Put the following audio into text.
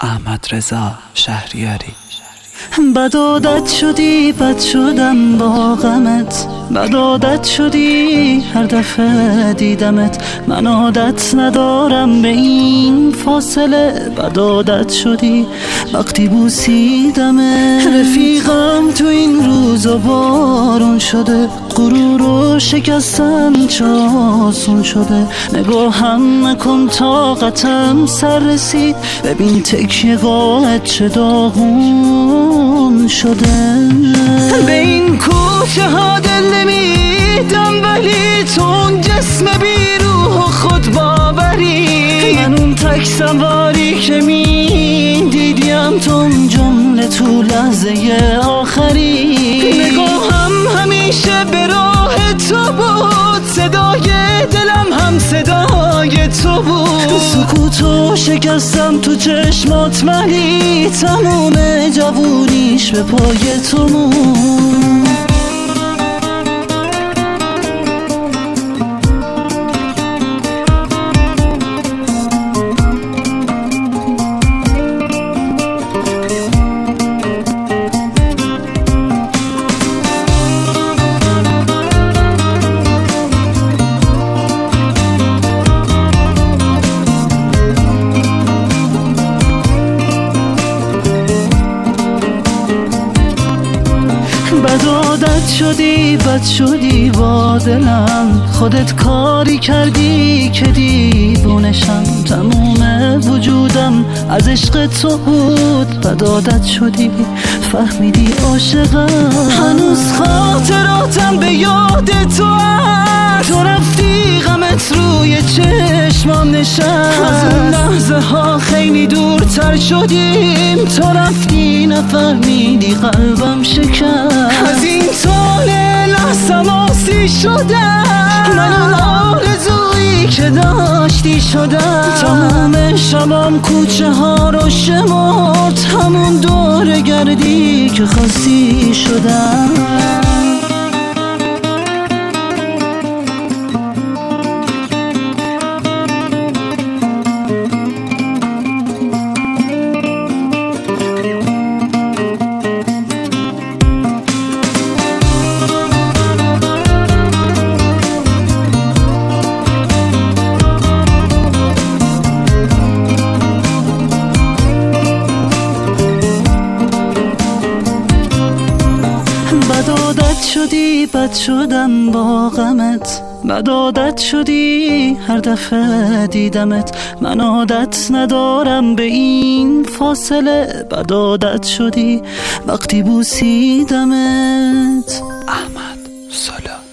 احمد رضا شهریاری. بد عادت شدی، بد شدم با غمت، بد عادت شدی هر دفعه دیدمت. من عادت ندارم به این فاصله، بد عادت شدی وقتی بوسیدمت. رفیقم تو این روزا بارون شده، غرور و شکستن چه آسون شده. نگاهم نکن طاقتم سر رسید، ببین تکیه گاهت چه داغون شده. به این کوچه ها دل نمیدم، ولی تو اون جسم بی روح و خود باوری. من اون تک سواری که میدیدیم تو اون جمله تو لحظه آخری. نگاهم همیشه به راه تو بود، صدای دلم هم صدای تو بود. سکوتو شکستم تو چشمات، منی تموم جوونیش به پای تو مون. بد عادت شدی، بد شدی با دلم، خودت کاری کردی که دیوونشم. تموم وجودم از عشق تو بود، بد عادت شدی فهمیدی عاشقم. هنوز خاطراتم به یاد تو هست، تو رفتی غمت روی چشمام نشست. از اون لحظه ها خیلی دورتر شدیم، تو رفتی نفهمیدی قلبم شکست. از این طول لحظم آسی شدم، من اون آرزویی که داشتی شدم. تمام شبم کوچه ها رو شمرد، همون دور گردی که خواستی شدم. بد عادت شدی، بد شدم با غمت، بد عادت شدی هر دفعه دیدمت. من عادت ندارم به این فاصله، بد عادت شدی وقتی بوسیدمت. احمد سالا.